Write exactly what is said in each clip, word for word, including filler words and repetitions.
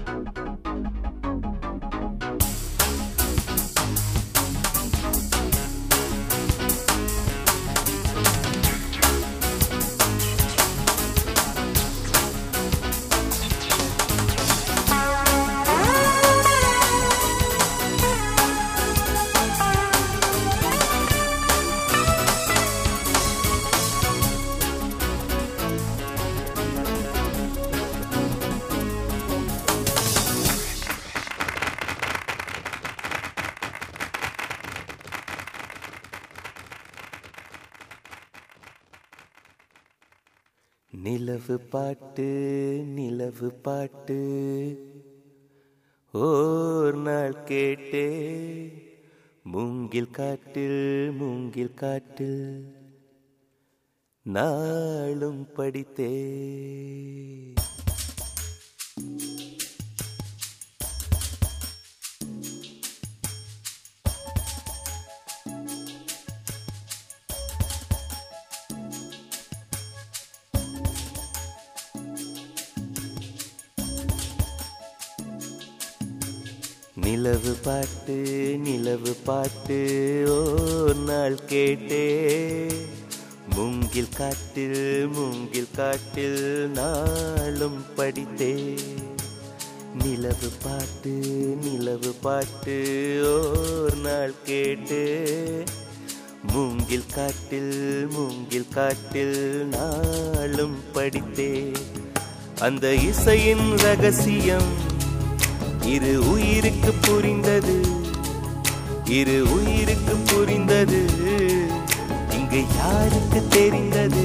நிலவு பாட்டு நிலவு பாட்டு ஓர் நாள் கேட்டே மூங்கில் காட்டில் மூங்கில் காட்டில் நாளும் படித்தே நிலவு பாட்டு நிலவு பாட்டு ஓர் நாள் கேட்டே மூங்கில் காட்டில் மூங்கில் காட்டில் நாளும் படித்தே நிலவு பாட்டு நிலவு பாட்டு ஓர் நாள் கேட்டே மூங்கில் காட்டில் மூங்கில் காட்டில் நாளும் படித்தே அந்த இசையின் ரகசியம் இரு உயிருக்கு புரிந்தது இரு உயிருக்கு புரிந்தது இங்கு யாருக்கு தெரிந்தது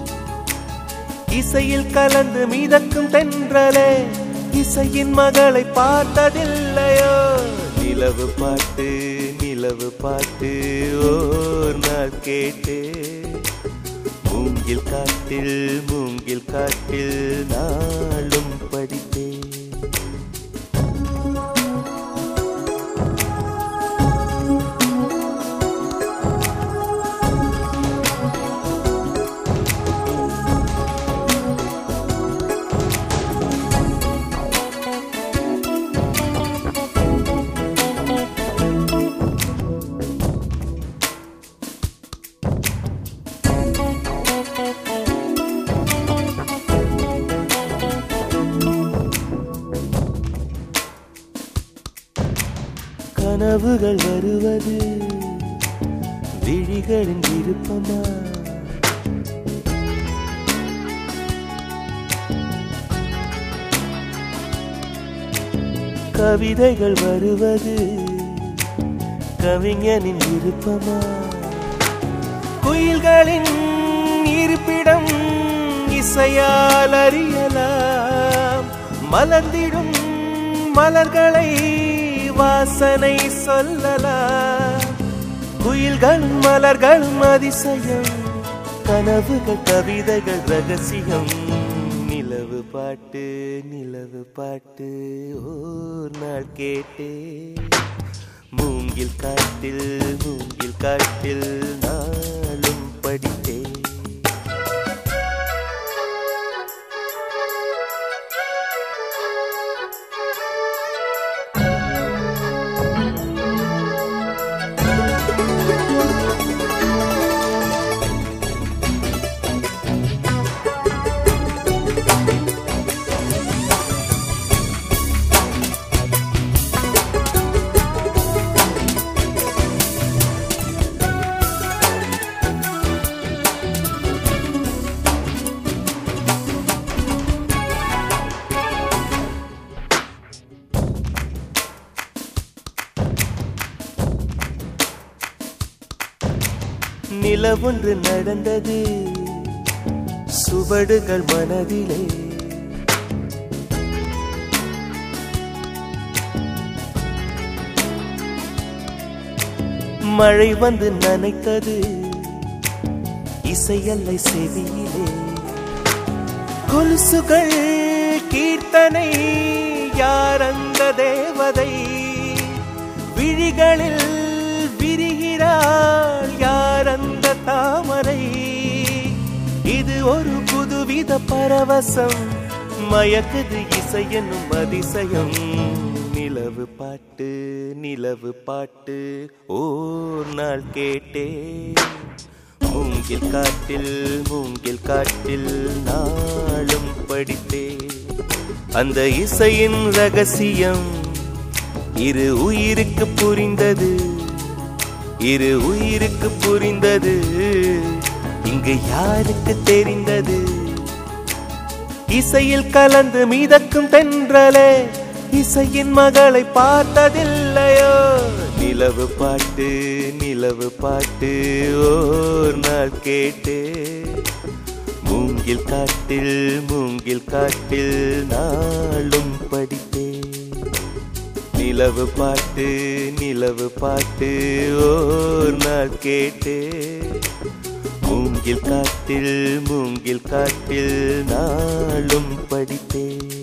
இசையில் கலந்து மிதக்கும் தென்றலே இசையின் மகளை பார்த்ததில்லையோ நிலவு பாட்டு நிலவு பாட்டு ஓர் நாள் கேட்டே மூங்கில் காட்டில் மூங்கில் காட்டில் நாளும் படித்தே கனவுகள் வருவது விழிகளின் விருப்பமா கவிதைகள் வருவது கவிஞனின் விருப்பமா குயில்களின் இருப்பிடம் இசையால் அறியலாம் மலர்ந்திடும் மலர்களை வாசனை சொல்லலாம் குயில்களும் மலர்களும் அதிசயம் கனவுகள் கவிதைகள் ரகசியம் நிலவு பாட்டு நிலவு பாட்டு ஓர் நாள் கேட்டே மூங்கில் காட்டில் மூங்கில் காட்டில் நாளும் படித்தே நிலவொன்று நடந்தது சுவடுகள் மனதிலே மழை வந்து நனைத்தது இசையல்லை செவியிலே கொலுசுகள் கீர்த்தனை யார் அந்த தேவதை விழிகளில் விரிகிறாள் யார் அந்த தாமரை இது ஒரு புதுவித பரவசம் மயக்குது இசை என்னும் அதிசயம். நிலவு பாட்டு நிலவு பாட்டு ஓர் நாள் கேட்டே, மூங்கில் காட்டில் மூங்கில் காட்டில் நாளும் படித்தே. அந்த இசையின் ரகசியம் இரு உயிருக்கு புரிந்தது, இரு உயிருக்கு புரிந்தது. இங்கு யாருக்கு தெரிந்தது? இசையில் கலந்து மிதக்கும் தென்றலே, இசையின் மகளை பார்த்ததில்லையோ? நிலவு பாட்டு நிலவு பாட்டு ஓர் நாள் கேட்டே, மூங்கில் காட்டில் மூங்கில் காட்டில் நாளும் படித்தே. நிலவு பாட்டு நிலவு பாட்டு ஓர் நாள் கேட்டே, மூங்கில் காட்டில் மூங்கில் காட்டில் நாளும் படித்தே.